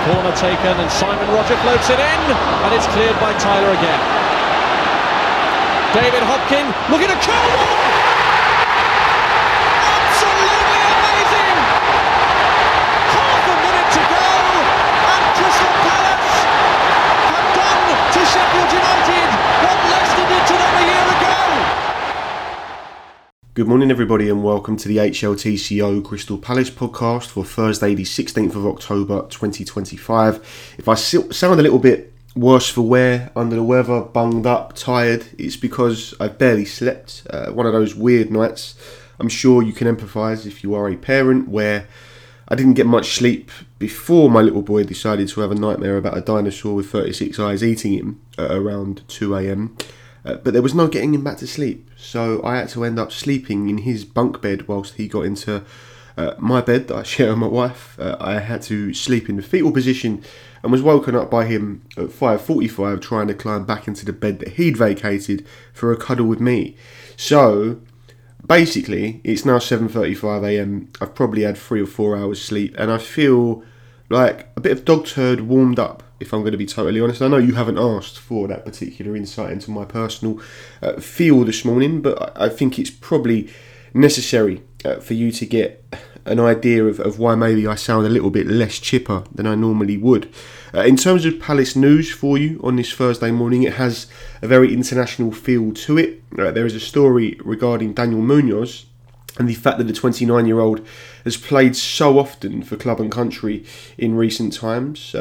Corner taken and Simon Roger floats it in, and it's cleared by Tyler again. David Hopkin looking to curl one! Absolutely amazing! Half a minute to go, and Crystal Palace have done to Sheffield United what Leicester did to them a year ago! Good morning everybody and welcome to the HLTCO Crystal Palace podcast for Thursday the 16th of October 2025. If I sound a little bit worse for wear, under the weather, bunged up, tired, it's because I've barely slept. One of those weird nights. I'm sure you can empathise if you are a parent where I didn't get much sleep before my little boy decided to have a nightmare about a dinosaur with 36 eyes eating him at around 2 a.m. But there was no getting him back to sleep, so I had to end up sleeping in his bunk bed whilst he got into my bed that I share with my wife. I had to sleep in the fetal position and was woken up by him at 5:45 trying to climb back into the bed that he'd vacated for a cuddle with me. So basically, it's now 7:35 a.m. I've probably had 3 or 4 hours sleep and I feel like a bit of dog turd warmed up, if I'm going to be totally honest. I know you haven't asked for that particular insight into my personal feel this morning, but I think it's probably necessary for you to get an idea of why maybe I sound a little bit less chipper than I normally would. In terms of Palace news for you on this Thursday morning, it has a very international feel to it. There is a story regarding Daniel Munoz and the fact that the 29-year-old has played so often for club and country in recent times.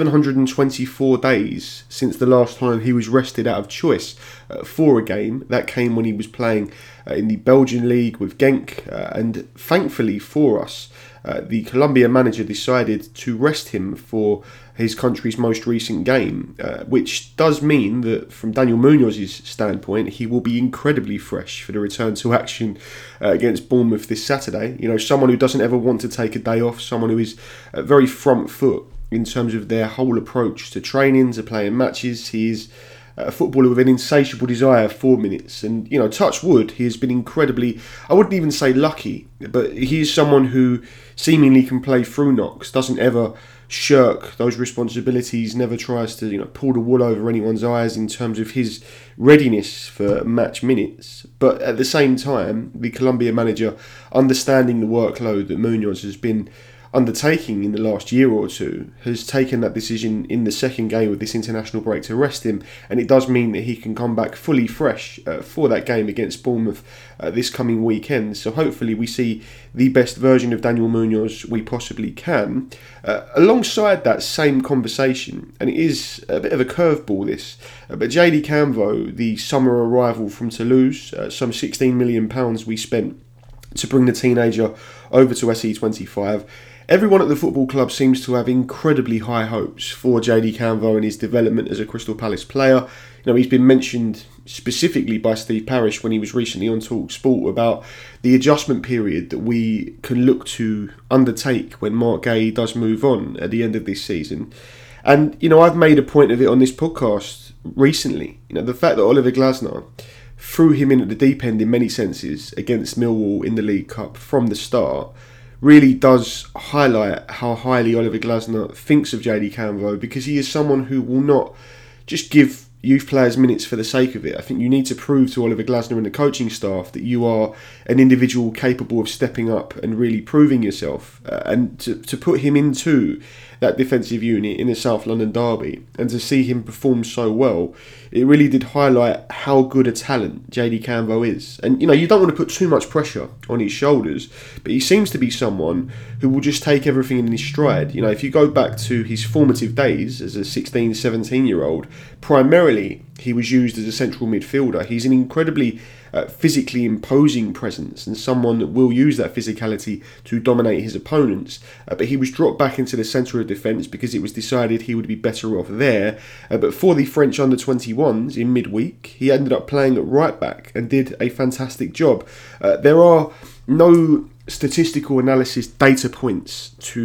724 days since the last time he was rested out of choice for a game. That came when he was playing in the Belgian league with Genk. And thankfully for us, the Colombia manager decided to rest him for his country's most recent game, which does mean that from Daniel Munoz's standpoint, he will be incredibly fresh for the return to action against Bournemouth this Saturday. You know, someone who doesn't ever want to take a day off, someone who is very front foot in terms of their whole approach to training, to playing matches. He is a footballer with an insatiable desire for minutes, and you know, touch wood, he has been incredibly, I wouldn't even say lucky, but he is someone who seemingly can play through knocks, doesn't ever shirk those responsibilities, never tries to pull the wool over anyone's eyes in terms of his readiness for match minutes. But at the same time, the Colombia manager, understanding the workload that Munoz has been undertaking in the last year or two, has taken that decision in the second game of this international break to rest him, and it does mean that he can come back fully fresh for that game against Bournemouth this coming weekend. So hopefully we see the best version of Daniel Munoz we possibly can. Alongside that same conversation, and it is a bit of a curveball this, but JD Camvo, the summer arrival from Toulouse, some £16 million we spent to bring the teenager over to SE25. Everyone at the football club seems to have incredibly high hopes for JD Camvo and his development as a Crystal Palace player. You know, he's been mentioned specifically by Steve Parish when he was recently on Talk Sport about the adjustment period that we can look to undertake when Mark Gay does move on at the end of this season. And, you know, I've made a point of it on this podcast recently. You know, the fact that Oliver Glasner threw him in at the deep end in many senses against Millwall in the League Cup from the start really does highlight how highly Oliver Glasner thinks of JD Camvo, because he is someone who will not just give youth players minutes for the sake of it. I think you need to prove to Oliver Glasner and the coaching staff that you are an individual capable of stepping up and really proving yourself, and to put him into that defensive unit in the South London derby and to see him perform so well, it really did highlight how good a talent JD Camvo is. And you know, you don't want to put too much pressure on his shoulders, but he seems to be someone who will just take everything in his stride. You know, if you go back to his formative days as a 16, 17-year-old, primarily he was used as a central midfielder. He's an incredibly physically imposing presence and someone that will use that physicality to dominate his opponents. But he was dropped back into the centre of defence because it was decided he would be better off there. But for the French under-21s in midweek, he ended up playing at right back and did a fantastic job. There are no statistical analysis data points to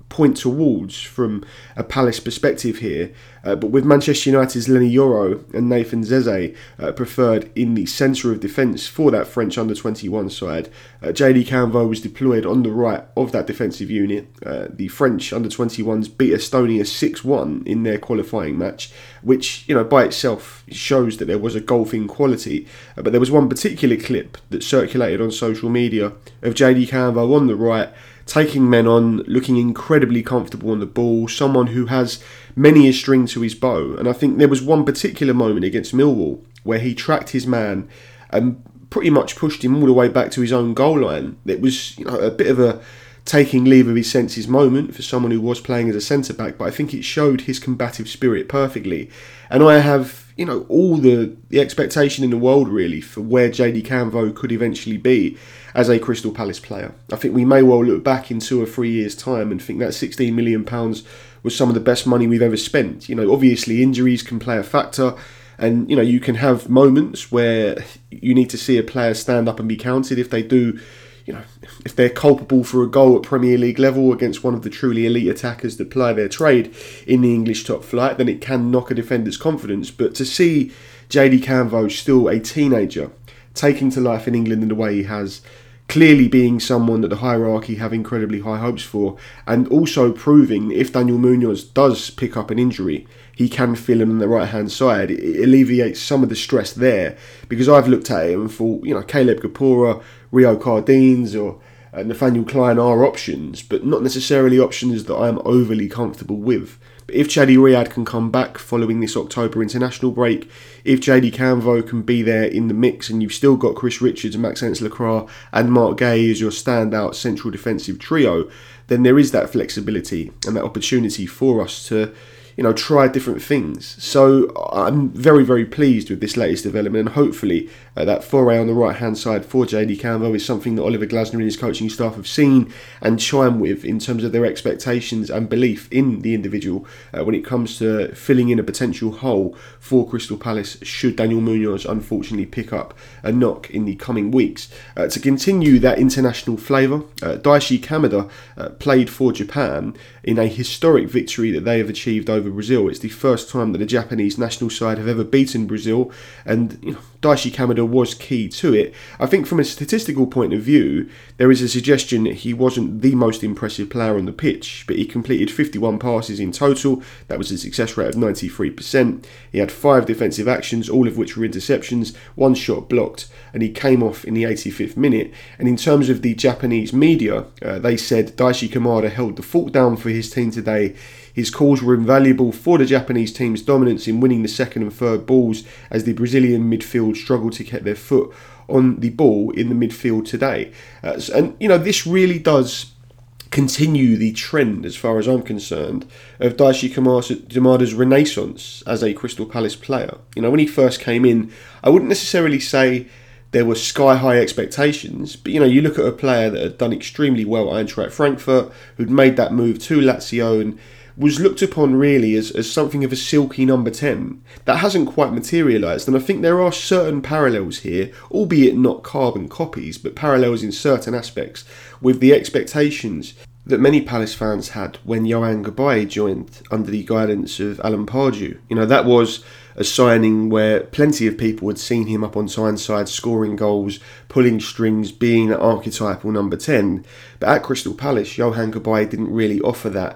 point towards from a Palace perspective here. But with Manchester United's Lenny Yoro and Nathan Zeze preferred in the centre of defence for that French under-21 side, JD Canvo was deployed on the right of that defensive unit. The French under-21s beat Estonia 6-1 in their qualifying match, which, by itself shows that there was a golfing quality. But there was one particular clip that circulated on social media of JD Canvo on the right, taking men on, looking incredibly comfortable on the ball, someone who has many a string to his bow. And I think there was one particular moment against Millwall where he tracked his man and pretty much pushed him all the way back to his own goal line. It was a bit of a taking leave of his senses moment for someone who was playing as a centre-back, but I think it showed his combative spirit perfectly. And I have all the expectation in the world, really, for where JD Canvo could eventually be as a Crystal Palace player. I think we may well look back in 2 or 3 years' time and think that £16 million was some of the best money we've ever spent. Obviously injuries can play a factor, and you can have moments where you need to see a player stand up and be counted if they do. If they're culpable for a goal at Premier League level against one of the truly elite attackers that ply their trade in the English top flight, then it can knock a defender's confidence. But to see JD Canvo, still a teenager, taking to life in England in the way he has, clearly being someone that the hierarchy have incredibly high hopes for, and also proving if Daniel Munoz does pick up an injury, he can fill in on the right-hand side. It alleviates some of the stress there, because I've looked at it and thought, Caleb Kapora, Rio Cardines or Nathaniel Klein are options, but not necessarily options that I'm overly comfortable with. But if Chadi Riyad can come back following this October international break, if JD Canvo can be there in the mix, and you've still got Chris Richards, Maxence Lacroix and Mark Gay as your standout central defensive trio, then there is that flexibility and that opportunity for us to try different things. So I'm very, very pleased with this latest development, and hopefully that foray on the right-hand side for JD Canvo is something that Oliver Glasner and his coaching staff have seen and chime with in terms of their expectations and belief in the individual when it comes to filling in a potential hole for Crystal Palace should Daniel Munoz unfortunately pick up a knock in the coming weeks. To continue that international flavour, Daichi Kamada played for Japan in a historic victory that they have achieved over Brazil. It's the first time that the Japanese national side have ever beaten Brazil, and Daichi Kamada was key to it. I think from a statistical point of view, there is a suggestion that he wasn't the most impressive player on the pitch, but he completed 51 passes in total. That was a success rate of 93%. He had 5 defensive actions, all of which were interceptions, 1 shot blocked, and he came off in the 85th minute. And in terms of the Japanese media, they said Daichi Kamada held the fort down for his team today. His calls were invaluable for the Japanese team's dominance in winning the second and third balls as the Brazilian midfield struggled to get their foot on the ball in the midfield today. And this really does continue the trend, as far as I'm concerned, of Daichi Kamada's renaissance as a Crystal Palace player. When he first came in, I wouldn't necessarily say there were sky-high expectations, but you look at a player that had done extremely well at Eintracht Frankfurt, who'd made that move to Lazio and was looked upon really as something of a silky number 10. That hasn't quite materialised, and I think there are certain parallels here, albeit not carbon copies, but parallels in certain aspects, with the expectations that many Palace fans had when Yohan Cabaye joined under the guidance of Alan Pardew. That was a signing where plenty of people had seen him up on Tyneside scoring goals, pulling strings, being that archetypal number 10. But at Crystal Palace, Yohan Cabaye didn't really offer that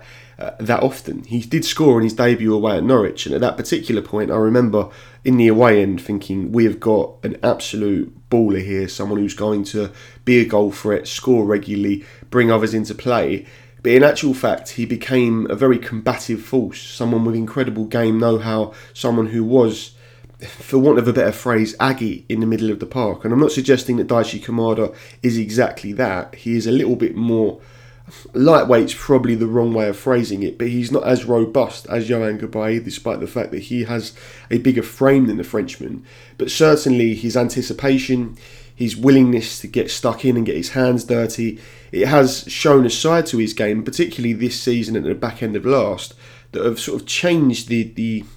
often. He did score in his debut away at Norwich, and at that particular point I remember in the away end thinking, we have got an absolute baller here, someone who's going to be a goal threat, score regularly, bring others into play. But in actual fact, he became a very combative force, someone with incredible game know-how, someone who was, for want of a better phrase, aggy in the middle of the park. And I'm not suggesting that Daichi Kamada is exactly that. He is a little bit more lightweight's probably the wrong way of phrasing it, but he's not as robust as Yohan Cabaye, despite the fact that he has a bigger frame than the Frenchman. But certainly his anticipation, his willingness to get stuck in and get his hands dirty, it has shown a side to his game, particularly this season at the back end of last, that have sort of changed the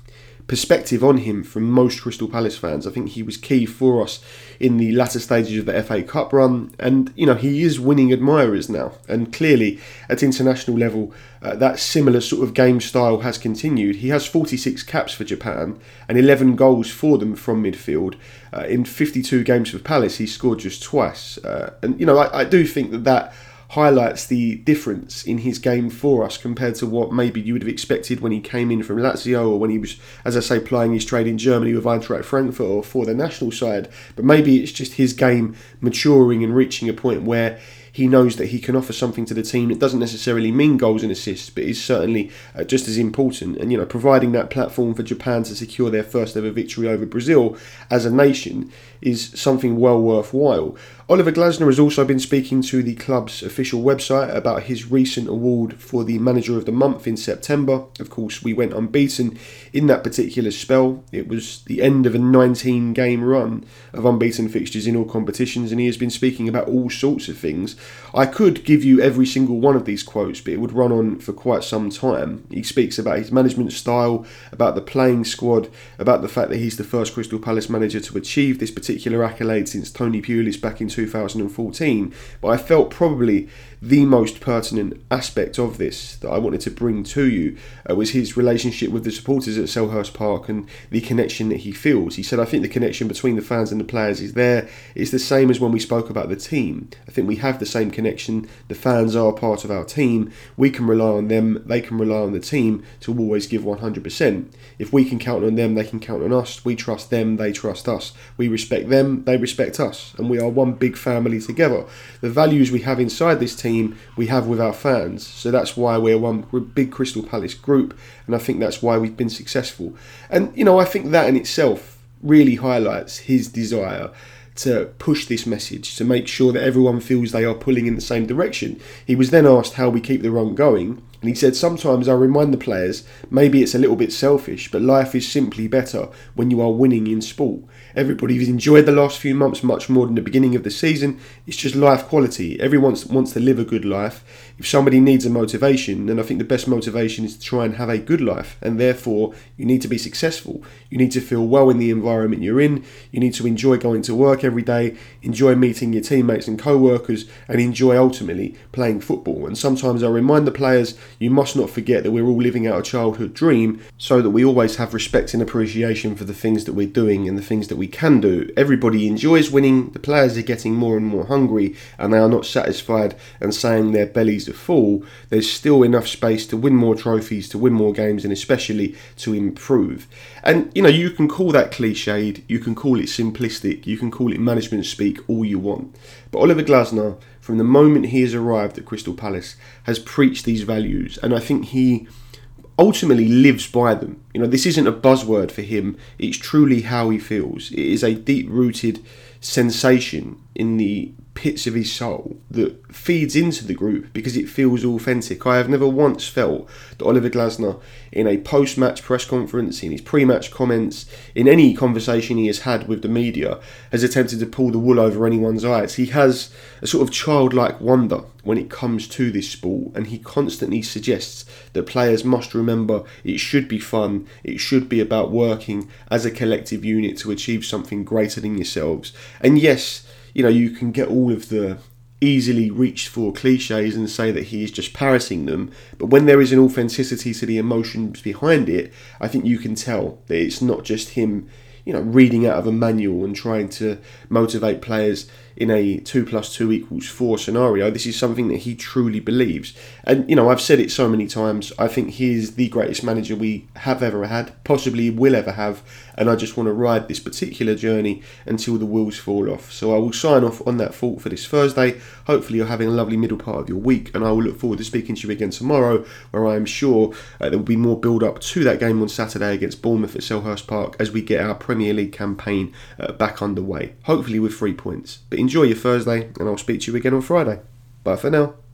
perspective on him from most Crystal Palace fans. I think he was key for us in the latter stages of the FA Cup run, and he is winning admirers now, and clearly at international level that similar sort of game style has continued. He has 46 caps for Japan and 11 goals for them from midfield. In 52 games for Palace he scored just twice, and I do think that highlights the difference in his game for us compared to what maybe you would have expected when he came in from Lazio, or when he was, as I say, plying his trade in Germany with Eintracht Frankfurt or for the national side. But maybe it's just his game maturing and reaching a point where he knows that he can offer something to the team. It doesn't necessarily mean goals and assists, but is certainly just as important. And providing that platform for Japan to secure their first ever victory over Brazil as a nation is something well worthwhile. Oliver Glasner has also been speaking to the club's official website about his recent award for the Manager of the Month in September. Of course, we went unbeaten in that particular spell. It was the end of a 19-game run of unbeaten fixtures in all competitions, and he has been speaking about all sorts of things. I could give you every single one of these quotes, but it would run on for quite some time. He speaks about his management style, about the playing squad, about the fact that he's the first Crystal Palace manager to achieve this particular accolade since Tony Pulis back in 2014. But I felt probably the most pertinent aspect of this that I wanted to bring to you was his relationship with the supporters at Selhurst Park and the connection that he feels. He said, I think the connection between the fans and the players is there. It's the same as when we spoke about the team. I think we have the same connection. The fans are part of our team. We can rely on them. They can rely on the team to always give 100%. If we can count on them, they can count on us. We trust them. They trust us. We respect them. They respect us. And we are one big family together. The values we have inside this team we have with our fans, so that's why we're one big Crystal Palace group, and I think that's why we've been successful. And I think that in itself really highlights his desire to push this message, to make sure that everyone feels they are pulling in the same direction. He was then asked how we keep the run going, and he said, sometimes I remind the players, maybe it's a little bit selfish, but life is simply better when you are winning in sport. Everybody's enjoyed the last few months much more than the beginning of the season. It's just life quality. Everyone wants to live a good life. If somebody needs a motivation, then I think the best motivation is to try and have a good life, and therefore you need to be successful. You need to feel well in the environment you're in. You need to enjoy going to work every day, enjoy meeting your teammates and co-workers, and enjoy ultimately playing football. And sometimes I remind the players, you must not forget that we're all living out a childhood dream, so that we always have respect and appreciation for the things that we're doing and the things that we can do. Everybody enjoys winning. The players are getting more and more hungry, and they are not satisfied and saying their bellies are full. There's still enough space to win more trophies, to win more games, and especially to improve. And you can call that cliched, you can call it simplistic, you can call it management speak, all you want. But Oliver Glasner, from the moment he has arrived at Crystal Palace, has preached these values, and I think he ultimately lives by them. This isn't a buzzword for him. It's truly how he feels. It is a deep-rooted sensation in the pits of his soul that feeds into the group because it feels authentic. I have never once felt that Oliver Glasner, in a post-match press conference, in his pre-match comments, in any conversation he has had with the media, has attempted to pull the wool over anyone's eyes. He has a sort of childlike wonder when it comes to this sport, and he constantly suggests that players must remember it should be fun, it should be about working as a collective unit to achieve something greater than yourselves. And yes, you can get all of the easily reached for cliches and say that he is just parroting them, but when there is an authenticity to the emotions behind it, I think you can tell that it's not just him reading out of a manual and trying to motivate players in a 2 + 2 = 4 scenario. This is something that he truly believes. And, I've said it so many times, I think he is the greatest manager we have ever had, possibly will ever have, and I just want to ride this particular journey until the wheels fall off. So I will sign off on that thought for this Thursday. Hopefully you're having a lovely middle part of your week, and I will look forward to speaking to you again tomorrow, where I am sure there will be more build-up to that game on Saturday against Bournemouth at Selhurst Park as we get our Premier League campaign back underway, hopefully with 3 points. But enjoy your Thursday, and I'll speak to you again on Friday. Bye for now.